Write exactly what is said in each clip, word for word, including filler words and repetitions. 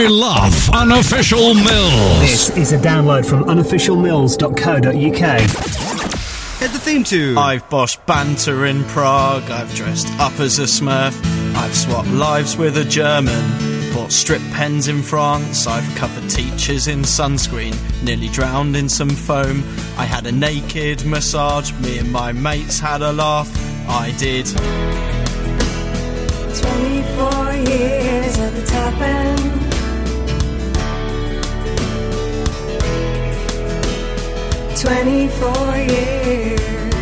I love Unofficial Mills. This is a download from unofficial mills dot co dot uk. Hit the theme tune. I've boshed banter in Prague, I've dressed up as a Smurf, I've swapped lives with a German, bought strip pens in France, I've covered teachers in sunscreen, nearly drowned in some foam, I had a naked massage, me and my mates had a laugh, I did. twenty-four years at the top end, twenty-four years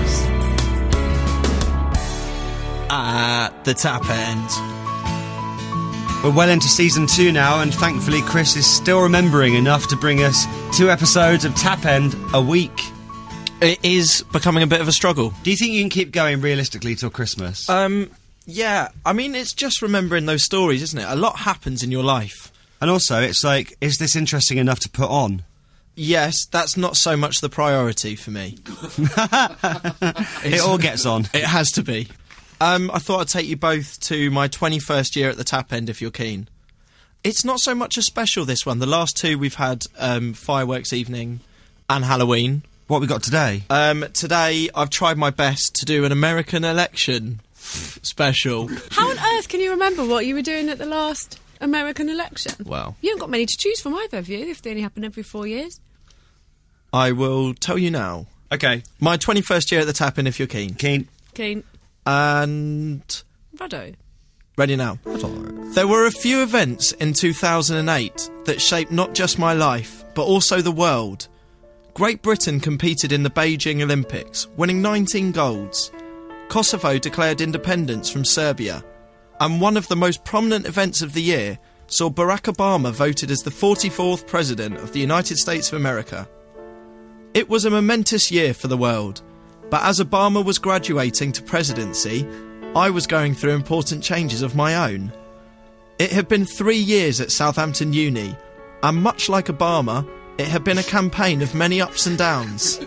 at the tap end. We're well into season two now, and thankfully Chris is still remembering enough to bring us two episodes of Tap End a week. It is becoming a bit of a struggle. Do you think you can keep going realistically till Christmas? Um, yeah, I mean, it's just remembering those stories, isn't it? A lot happens in your life. And also, it's like, is this interesting enough to put on? Yes, that's not so much the priority for me. It all gets on. It has to be. Um, I thought I'd take you both to my twenty-first year at the Tap End, if you're keen. It's not so much a special, this one. The last two we've had um, Fireworks Evening and Halloween. What we got today? Um, today, I've tried my best to do an American election special. How on earth can you remember what you were doing at the last American election? Well, you haven't got many to choose from either, have you, if they only happen every four years? I will tell you now. Okay. My twenty-first year at the Tap End, if you're keen. Keen. Keen. And... Ruddo. Ready now. There were a few events in two thousand eight that shaped not just my life, but also the world. Great Britain competed in the Beijing Olympics, winning nineteen golds. Kosovo declared independence from Serbia. And one of the most prominent events of the year saw Barack Obama voted as the forty-fourth President of the United States of America. It was a momentous year for the world, but as Obama was graduating to presidency, I was going through important changes of my own. It had been three years at Southampton Uni, and much like Obama, it had been a campaign of many ups and downs.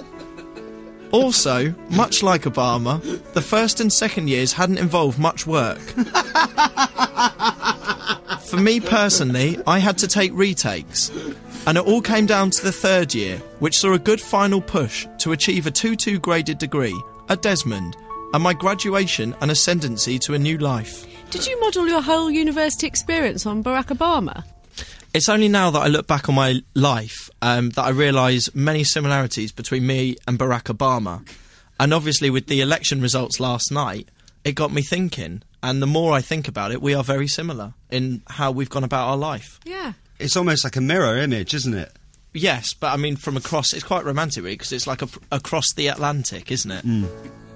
Also, much like Obama, the first and second years hadn't involved much work. For me personally, I had to take retakes, and it all came down to the third year, which saw a good final push to achieve a two two graded degree at Desmond, and my graduation and ascendancy to a new life. Did you model your whole university experience on Barack Obama? It's only now that I look back on my life um, that I realise many similarities between me and Barack Obama. And obviously with the election results last night, it got me thinking. And the more I think about it, we are very similar in how we've gone about our life. Yeah. It's almost like a mirror image, isn't it? Yes, but I mean from across, it's quite romantic really, because it's like a, across the Atlantic, isn't it? Mm.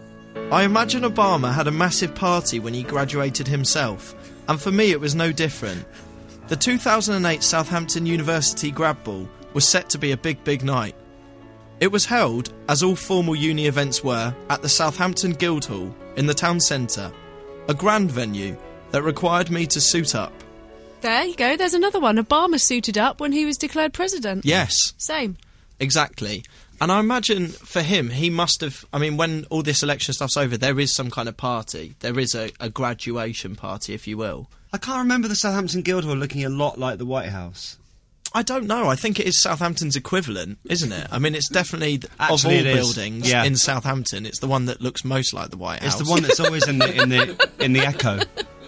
I imagine Obama had a massive party when he graduated himself, and for me it was no different. The two thousand eight Southampton University Grad Ball was set to be a big, big night. It was held, as all formal uni events were, at the Southampton Guildhall in the town centre, a grand venue that required me to suit up. There you go, there's another one. Obama suited up when he was declared president. Yes. Same. Exactly. And I imagine for him, he must have... I mean, when all this election stuff's over, there is some kind of party. There is a, a graduation party, if you will. I can't remember the Southampton Guildhall looking a lot like the White House. I don't know. I think it is Southampton's equivalent, isn't it? I mean, it's definitely, th- Actually, of all it is. buildings Yeah. in Southampton, it's the one that looks most like the White House. It's the one that's always in the in the in the Echo.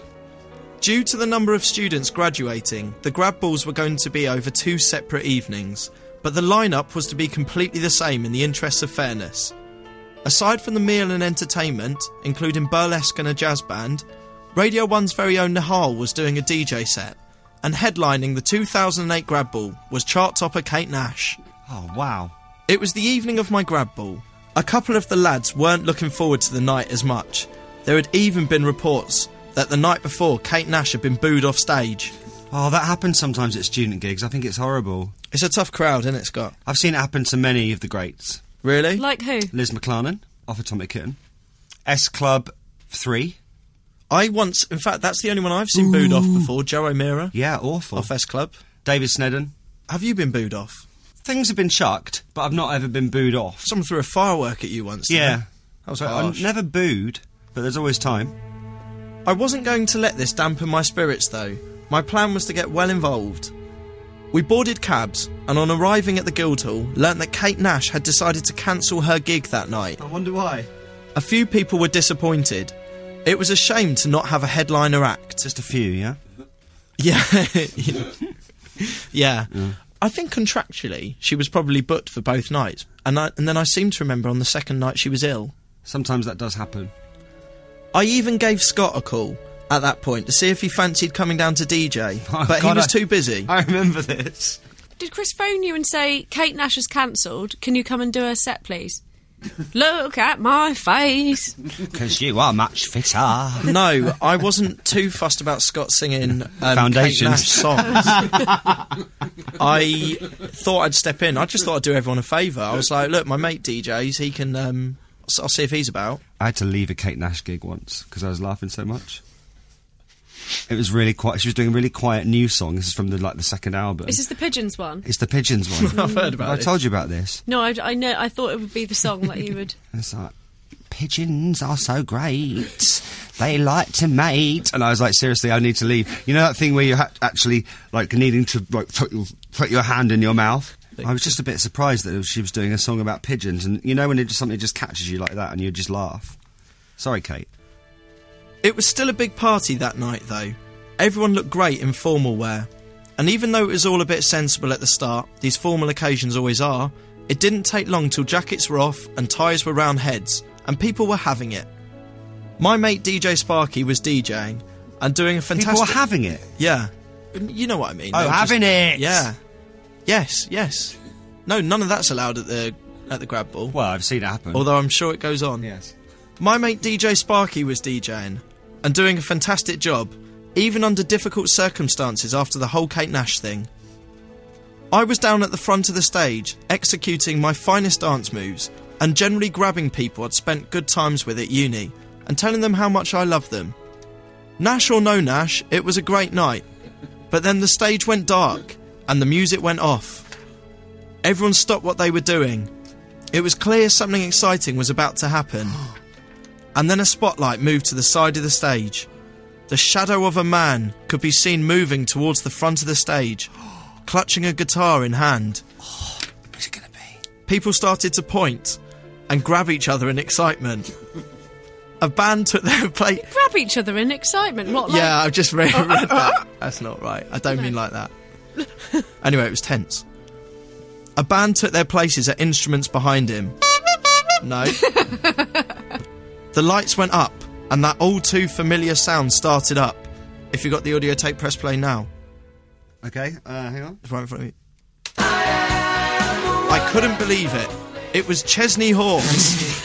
Due to the number of students graduating, the grad balls were going to be over two separate evenings, but the lineup was to be completely the same in the interests of fairness. Aside from the meal and entertainment, including burlesque and a jazz band, Radio one's very own Nihal was doing a D J set, and headlining the two thousand eight grad ball was chart topper Kate Nash. Oh, wow. It was the evening of my grad ball. A couple of the lads weren't looking forward to the night as much. There had even been reports that the night before Kate Nash had been booed off stage. Oh, that happens sometimes at student gigs. I think it's horrible. It's a tough crowd, isn't it, Scott? I've seen it happen to many of the greats. Really? Like who? Liz McClarnon, off Atomic Kitten. S Club three. I once... In fact, that's the only one I've seen Ooh. booed off before. Joe O'Meara. Yeah, awful. Off S Club. David Snedden. Have you been booed off? Things have been chucked, but I've not ever been booed off. Someone threw a firework at you once, didn't Yeah. they? That was so harsh. I'm never booed, but there's always time. I wasn't going to let this dampen my spirits, though. My plan was to get well involved. We boarded cabs, and on arriving at the Guildhall, learnt that Kate Nash had decided to cancel her gig that night. I wonder why. A few people were disappointed. It was a shame to not have a headliner act. Just a few, yeah? Yeah. yeah. yeah. I think contractually, she was probably booked for both nights. And, I, and then I seem to remember on the second night she was ill. Sometimes that does happen. I even gave Scott a call at that point to see if he fancied coming down to D J, Oh, but God, he was I- too busy. I remember this. Did Chris phone you and say, Kate Nash has cancelled, can you come and do her set, please? Look at my face. Because you are much fitter. No, I wasn't too fussed about Scott singing um, Kate Foundations. Nash songs. I thought I'd step in. I just thought I'd do everyone a favour. I was like, look, my mate D Js, he can... Um, I'll see if he's about. I had to leave a Kate Nash gig once because I was laughing so much. It was really quiet. She was doing a really quiet new song. This is from the like the second album. Is this the Pigeons one? It's the Pigeons one. I've heard about I it. told you about this. No, I, I know. I thought it would be the song that you would... It's like, pigeons are so great. They like to mate. And I was like, seriously, I need to leave. You know that thing where you're ha- actually like needing to like put your, put your hand in your mouth? I was just a bit surprised that she was doing a song about pigeons. And you know when it just, something just catches you like that and you just laugh. Sorry, Kate. It was still a big party that night, though. Everyone looked great in formal wear. And even though it was all a bit sensible at the start, these formal occasions always are, it didn't take long till jackets were off and ties were round heads, and people were having it. My mate D J Sparky was DJing and doing a fantastic... People were having it. Yeah. You know what I mean. Oh, They were having just- it. Yeah. Yes, yes. No, none of that's allowed at the at the grab ball. Well, I've seen it happen. Although I'm sure it goes on. Yes. My mate D J Sparky was DJing and doing a fantastic job, even under difficult circumstances after the whole Kate Nash thing. I was down at the front of the stage, executing my finest dance moves and generally grabbing people I'd spent good times with at uni and telling them how much I loved them. Nash or no Nash, it was a great night. But then the stage went dark and the music went off. Everyone stopped what they were doing. It was clear something exciting was about to happen. And then a spotlight moved to the side of the stage. The shadow of a man could be seen moving towards the front of the stage, clutching a guitar in hand. Who's it going to be? People started to point and grab each other in excitement. A band took their place. Grab each other in excitement. What, like... Yeah, I've just read, read that. That's not right. I don't mean like that. Anyway, it was tense. A band took their places at instruments behind him. No. The lights went up, and that all too familiar sound started up. If you got the audio tape, press play now. Okay, uh, hang on. It's right in front of me. I couldn't believe it. It was Chesney Hawkes.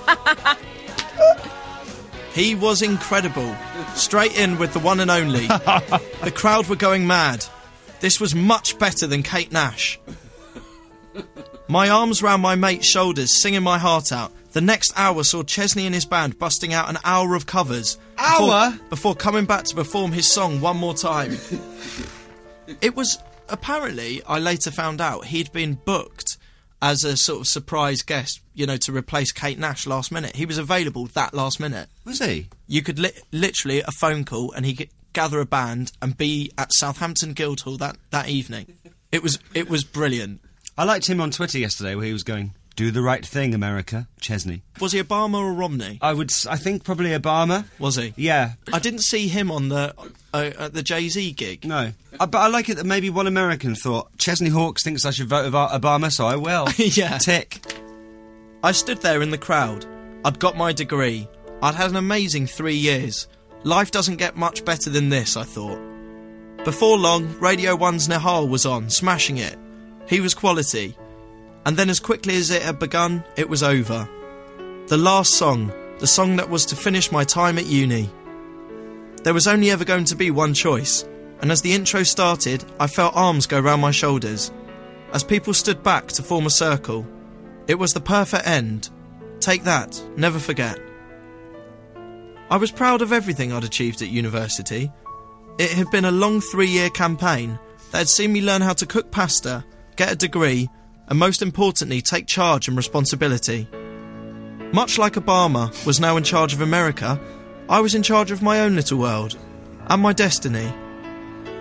He was incredible. Straight in with the one and only. The crowd were going mad. This was much better than Kate Nash. My arms round my mate's shoulders, singing my heart out. The next hour saw Chesney and his band busting out an hour of covers. Hour? Before, before coming back to perform his song one more time. It was, apparently, I later found out, he'd been booked as a sort of surprise guest, you know, to replace Kate Nash last minute. He was available that last minute. Was he? You could li- literally, a phone call, and he could gather a band and be at Southampton Guildhall that, that evening. It was it was brilliant. I liked him on Twitter yesterday where he was going, do the right thing, America. Chesney. Was he Obama or Romney? I would, s- I think probably Obama. Was he? Yeah. I didn't see him on the uh, at the Jay-Z gig. No. Uh, but I like it that maybe one American thought, Chesney Hawkes thinks I should vote with Obama, so I will. Yeah. Tick. I stood there in the crowd. I'd got my degree. I'd had an amazing three years. Life doesn't get much better than this, I thought. Before long, Radio one's Nehal was on, smashing it. He was quality. And then as quickly as it had begun, it was over. The last song, the song that was to finish my time at uni. There was only ever going to be one choice, and as the intro started, I felt arms go round my shoulders. As people stood back to form a circle, it was the perfect end. Take that, never forget. I was proud of everything I'd achieved at university. It had been a long three-year campaign that had seen me learn how to cook pasta, get a degree, and most importantly, take charge and responsibility. Much like Obama was now in charge of America, I was in charge of my own little world, and my destiny.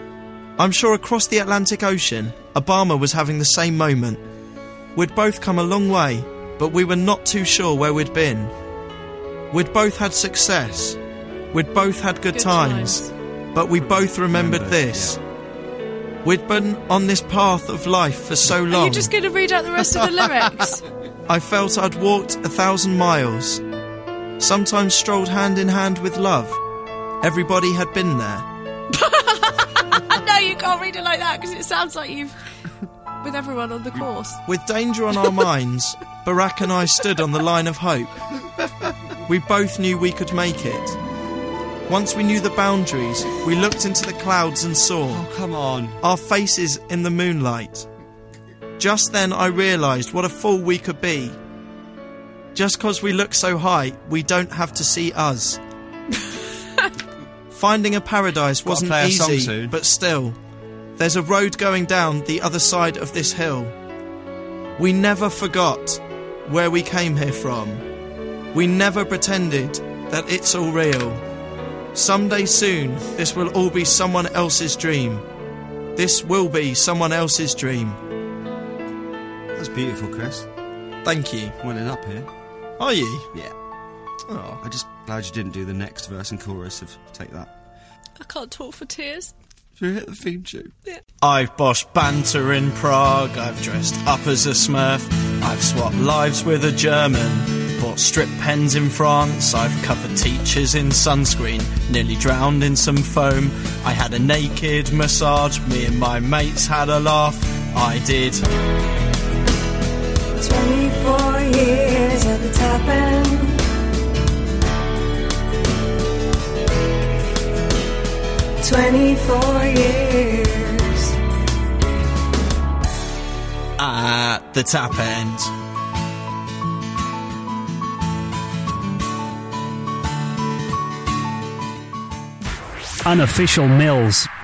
I'm sure across the Atlantic Ocean, Obama was having the same moment. We'd both come a long way, but we were not too sure where we'd been. We'd both had success. We'd both had good, Good times. times. But we both remembered Remembered, this. We'd been on this path of life for so long. Are you just going to read out the rest of the lyrics? I felt I'd walked a thousand miles, sometimes strolled hand in hand with love. Everybody had been there. No, you can't read it like that because it sounds like you've with everyone on the course. With danger on our minds, Barack and I stood on the line of hope. We both knew we could make it. Once we knew the boundaries, we looked into the clouds and saw Oh, come on. our faces in the moonlight. Just then I realised what a fool we could be. Just because we look so high, we don't have to see us. Finding a paradise Gotta wasn't play a song easy, soon. but still, there's a road going down the other side of this hill. We never forgot where we came here from. We never pretended that it's all real. Someday soon, this will all be someone else's dream. This will be someone else's dream. That's beautiful, Chris. Thank you. Welling up here. Are you? Yeah. Oh. I'm just glad you didn't do the next verse and chorus of Take That. I can't talk for tears. Should we hit the theme tune? I've boshed banter in Prague, I've dressed up as a Smurf, I've swapped lives with a German, bought strip pens in France, I've covered teachers in sunscreen, nearly drowned in some foam, I had a naked massage, me and my mates had a laugh, I did. twenty-four years at the top end. twenty-four years. At the tap end. Unofficial Mills.